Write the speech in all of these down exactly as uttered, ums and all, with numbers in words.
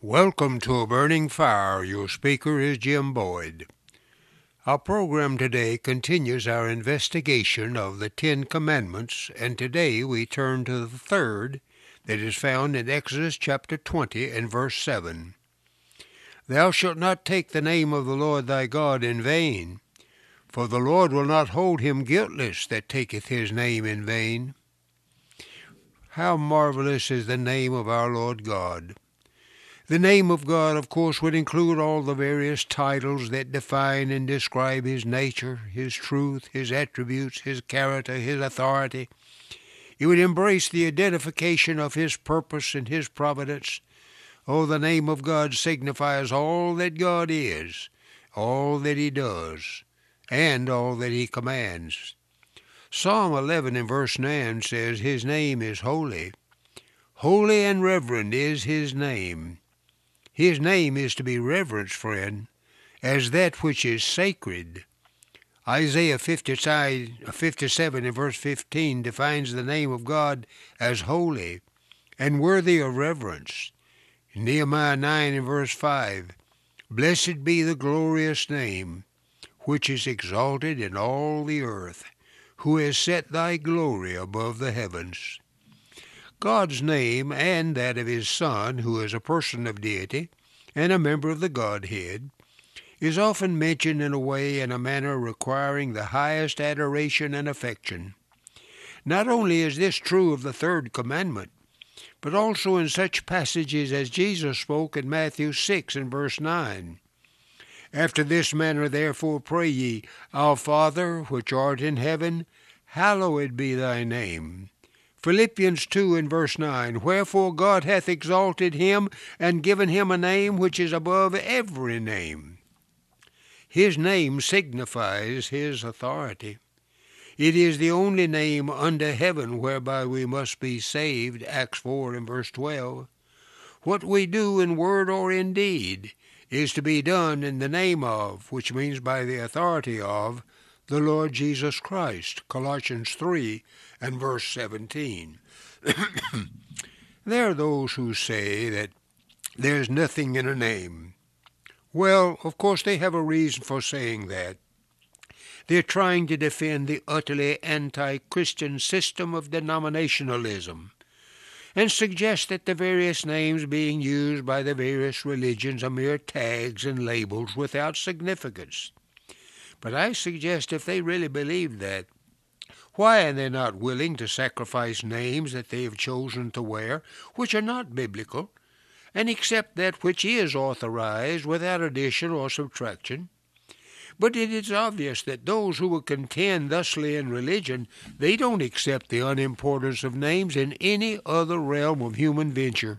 Welcome to A Burning Fire. Your speaker is Jim Boyd. Our program today continues our investigation of the Ten Commandments, and today we turn to the third that is found in Exodus chapter twenty and verse seven. Thou shalt not take the name of the Lord thy God in vain, for the Lord will not hold him guiltless that taketh his name in vain. How marvelous is the name of our Lord God! The name of God, of course, would include all the various titles that define and describe his nature, his truth, his attributes, his character, his authority. It would embrace the identification of his purpose and his providence. Oh, the name of God signifies all that God is, all that he does, and all that he commands. Psalm eleven and verse nine says, His name is holy. Holy and reverend is his name. His name is to be reverenced, friend, as that which is sacred. Isaiah fifty-seven and verse fifteen defines the name of God as holy and worthy of reverence. Nehemiah nine and verse five, Blessed be the glorious name, which is exalted in all the earth, who has set thy glory above the heavens. God's name and that of his Son, who is a person of deity and a member of the Godhead, is often mentioned in a way and a manner requiring the highest adoration and affection. Not only is this true of the third commandment, but also in such passages as Jesus spoke in Matthew six and verse nine. After this manner therefore pray ye, Our Father, which art in heaven, hallowed be thy name. Philippians two and verse nine, Wherefore God hath exalted him, and given him a name which is above every name. His name signifies his authority. It is the only name under heaven whereby we must be saved, Acts four and verse twelve. What we do in word or in deed is to be done in the name of, which means by the authority of, the Lord Jesus Christ, Colossians three and verse seventeen. There are those who say that there's nothing in a name. Well, of course they have a reason for saying that. They're trying to defend the utterly anti-Christian system of denominationalism and suggest that the various names being used by the various religions are mere tags and labels without significance. But I suggest if they really believe that, why are they not willing to sacrifice names that they have chosen to wear, which are not biblical, and accept that which is authorized without addition or subtraction? But it is obvious that those who will contend thusly in religion, they don't accept the unimportance of names in any other realm of human venture.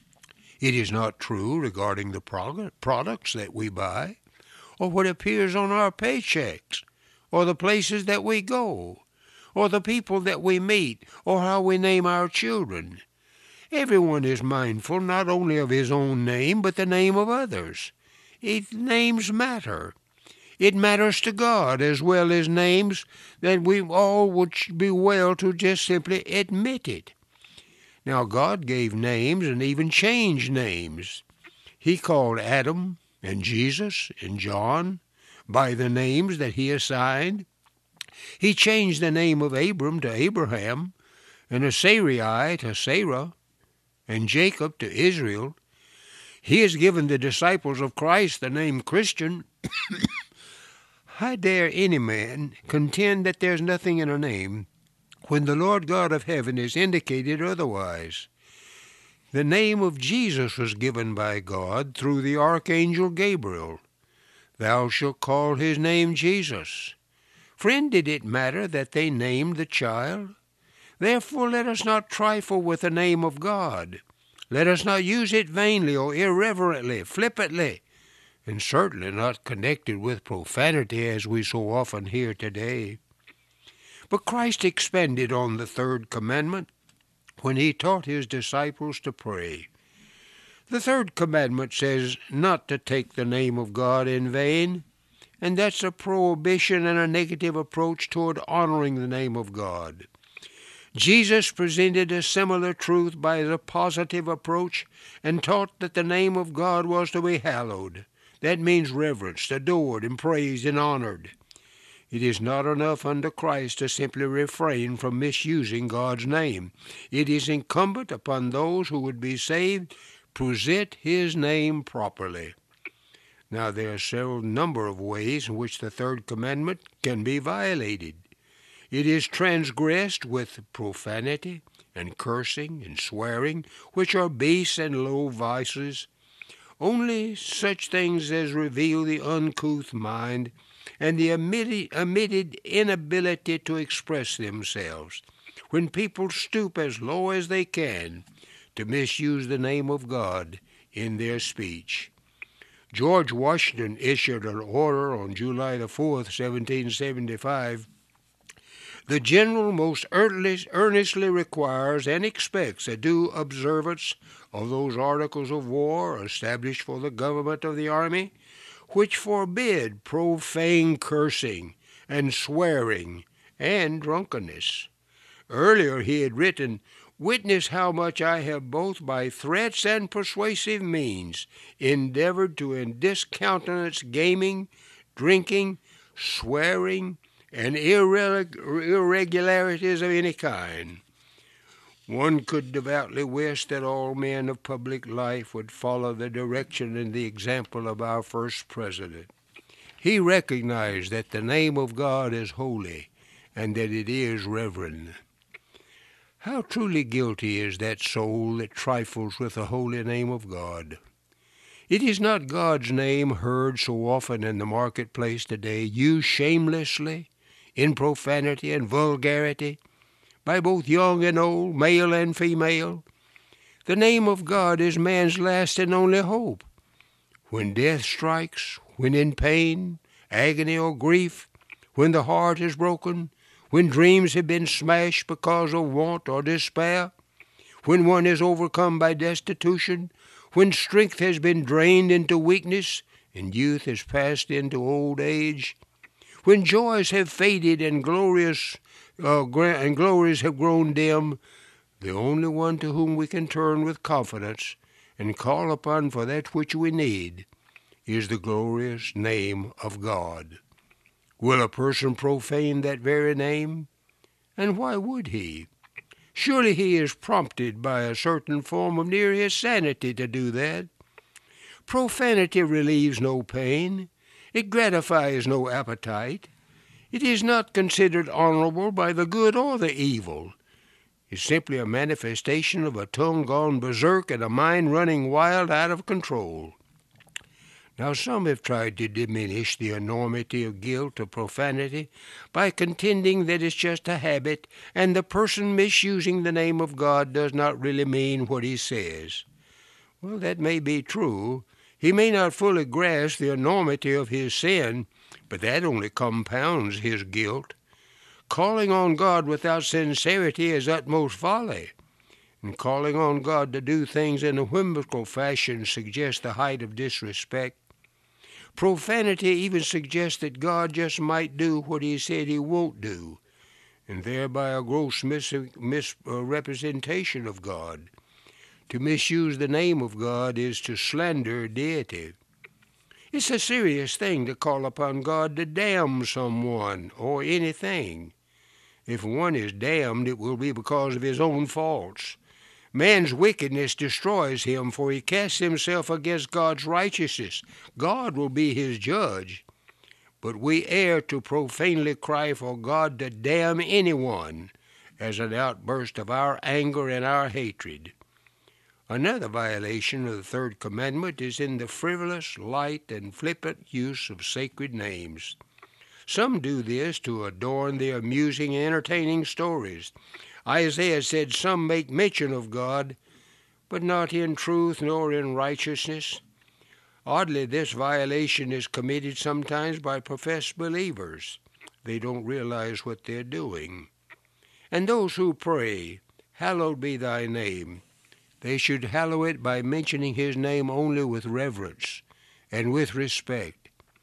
It is not true regarding the prog- products that we buy, or what appears on our paychecks, or the places that we go, or the people that we meet, or how we name our children. Everyone is mindful not only of his own name, but the name of others. It, names matter. It matters to God as well as names, that we all would be well to just simply admit it. Now, God gave names and even changed names. He called Adam and Jesus and John by the names that he assigned. He changed the name of Abram to Abraham, and of Sarai to Sarah, and Jacob to Israel. He has given the disciples of Christ the name Christian. How dare any man contend that there's nothing in a name when the Lord God of heaven has indicated otherwise? The name of Jesus was given by God through the archangel Gabriel. Thou shalt call his name Jesus. Friend, did it matter that they named the child? Therefore let us not trifle with the name of God. Let us not use it vainly or irreverently, flippantly, and certainly not connected with profanity as we so often hear today. But Christ expanded on the third commandment when he taught his disciples to pray. The third commandment says not to take the name of God in vain, and that's a prohibition and a negative approach toward honoring the name of God. Jesus presented a similar truth by the positive approach and taught that the name of God was to be hallowed. That means reverenced, adored, and praised and honored. It is not enough under Christ to simply refrain from misusing God's name. It is incumbent upon those who would be saved to present his name properly. Now, there are several number of ways in which the third commandment can be violated. It is transgressed with profanity and cursing and swearing, which are base and low vices. Only such things as reveal the uncouth mind and the admitted inability to express themselves, when people stoop as low as they can to misuse the name of God in their speech. George Washington issued an order on July the fourth, seventeen seventy-five. The general most earnestly requires and expects a due observance of those articles of war established for the government of the army, which forbid profane cursing and swearing and drunkenness. Earlier he had written, "Witness how much I have both by threats and persuasive means endeavored to discountenance gaming, drinking, swearing, and irregularities of any kind." One could devoutly wish that all men of public life would follow the direction and the example of our first president. He recognized that the name of God is holy and that it is reverend. How truly guilty is that soul that trifles with the holy name of God. It is not God's name heard so often in the marketplace today, used shamelessly, in profanity and vulgarity, by both young and old, male and female. The name of God is man's last and only hope. When death strikes, when in pain, agony, or grief, when the heart is broken, when dreams have been smashed because of want or despair, when one is overcome by destitution, when strength has been drained into weakness and youth has passed into old age, when joys have faded and glorious uh, and glories have grown dim, the only one to whom we can turn with confidence and call upon for that which we need is the glorious name of God. Will a person profane that very name? And why would he? Surely he is prompted by a certain form of near his sanity to do that. Profanity relieves no pain. It gratifies no appetite. It is not considered honorable by the good or the evil. It's simply a manifestation of a tongue gone berserk and a mind running wild out of control. Now, some have tried to diminish the enormity of guilt of profanity by contending that it's just a habit and the person misusing the name of God does not really mean what he says. Well, that may be true. He may not fully grasp the enormity of his sin, but that only compounds his guilt. Calling on God without sincerity is utmost folly, and calling on God to do things in a whimsical fashion suggests the height of disrespect. Profanity even suggests that God just might do what he said he won't do, and thereby a gross misrepresentation of God. To misuse the name of God is to slander deity. It's a serious thing to call upon God to damn someone or anything. If one is damned, it will be because of his own faults. Man's wickedness destroys him, for he casts himself against God's righteousness. God will be his judge. But we err to profanely cry for God to damn anyone as an outburst of our anger and our hatred. Another violation of the third commandment is in the frivolous, light, and flippant use of sacred names. Some do this to adorn their amusing and entertaining stories. Isaiah said, "Some make mention of God, but not in truth nor in righteousness." Oddly, this violation is committed sometimes by professed believers. They don't realize what they're doing. And those who pray, "Hallowed be thy name," they should hallow it by mentioning his name only with reverence and with respect.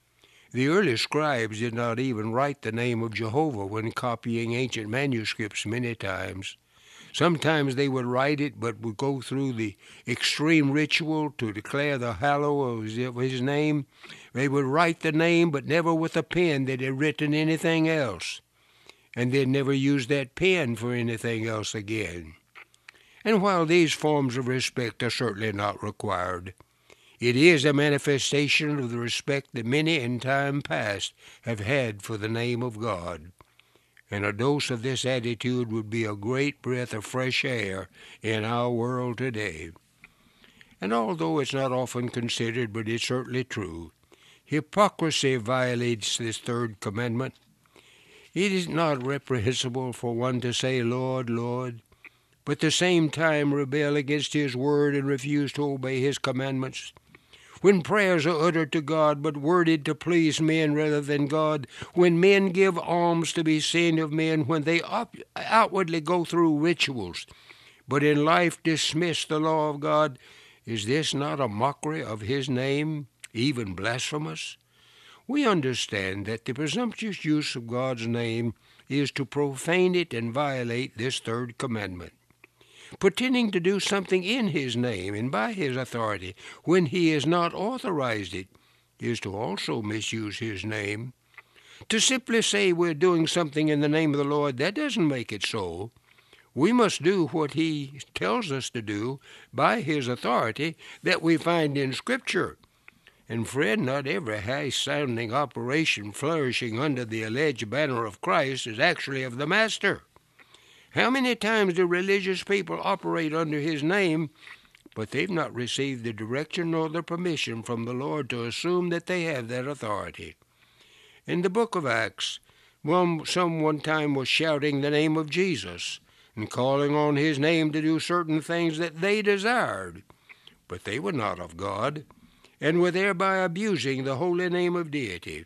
The early scribes did not even write the name of Jehovah when copying ancient manuscripts many times. Sometimes they would write it, but would go through the extreme ritual to declare the hallow of his name. They would write the name, but never with a pen that had written anything else, and they'd never use that pen for anything else again. And while these forms of respect are certainly not required, it is a manifestation of the respect that many in time past have had for the name of God. And a dose of this attitude would be a great breath of fresh air in our world today. And although it's not often considered, but it's certainly true, hypocrisy violates this third commandment. It is not reprehensible for one to say, Lord, Lord, but at the same time rebel against his word and refuse to obey his commandments. When prayers are uttered to God, but worded to please men rather than God, when men give alms to be seen of men, when they op- outwardly go through rituals, but in life dismiss the law of God, is this not a mockery of his name, even blasphemous? We understand that the presumptuous use of God's name is to profane it and violate this third commandment. Pretending to do something in his name and by his authority when he has not authorized it is to also misuse his name. To simply say we're doing something in the name of the Lord, that doesn't make it so. We must do what he tells us to do by his authority that we find in Scripture. And friend, not every high-sounding operation flourishing under the alleged banner of Christ is actually of the Master. How many times do religious people operate under his name, but they've not received the direction nor the permission from the Lord to assume that they have that authority? In the book of Acts, one, some one time was shouting the name of Jesus and calling on his name to do certain things that they desired, but they were not of God, and were thereby abusing the holy name of deity.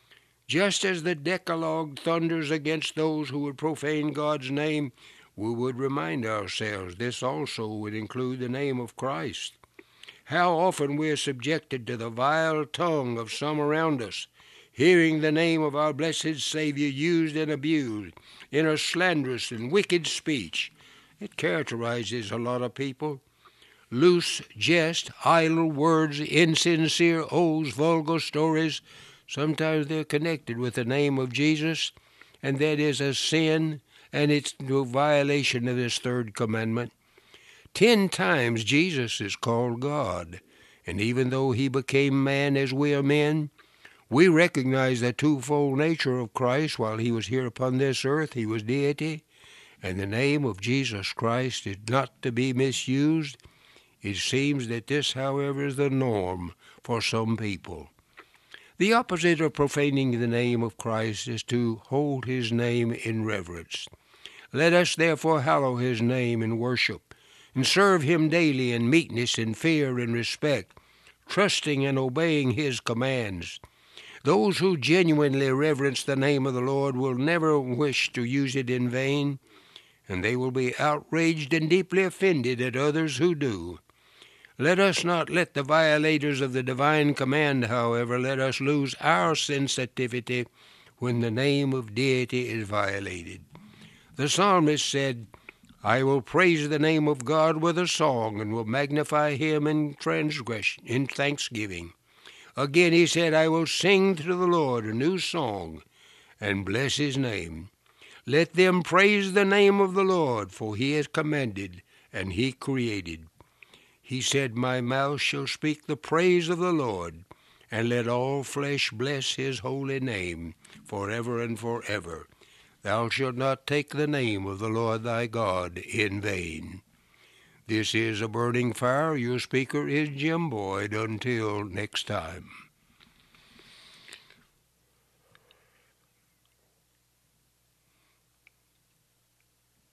Just as the Decalogue thunders against those who would profane God's name, we would remind ourselves this also would include the name of Christ. How often we are subjected to the vile tongue of some around us, hearing the name of our blessed Savior used and abused in a slanderous and wicked speech. It characterizes a lot of people. Loose jest, idle words, insincere oaths, vulgar stories. Sometimes they're connected with the name of Jesus, and that is a sin, and it's a violation of this third commandment. Ten times Jesus is called God, and even though he became man as we are men, we recognize the twofold nature of Christ. While he was here upon this earth, he was deity, and the name of Jesus Christ is not to be misused. It seems that this, however, is the norm for some people. The opposite of profaning the name of Christ is to hold his name in reverence. Let us therefore hallow his name in worship, and serve him daily in meekness and fear and respect, trusting and obeying his commands. Those who genuinely reverence the name of the Lord will never wish to use it in vain, and they will be outraged and deeply offended at others who do. Let us not let the violators of the divine command, however, let us lose our sensitivity when the name of deity is violated. The psalmist said, I will praise the name of God with a song, and will magnify him in transgression, in thanksgiving. Again he said, I will sing to the Lord a new song, and bless his name. Let them praise the name of the Lord, for he has commanded, and he created. He said, my mouth shall speak the praise of the Lord, and let all flesh bless his holy name, forever and forever. Thou shalt not take the name of the Lord thy God in vain. This is A Burning Fire. Your speaker is Jim Boyd. Until next time.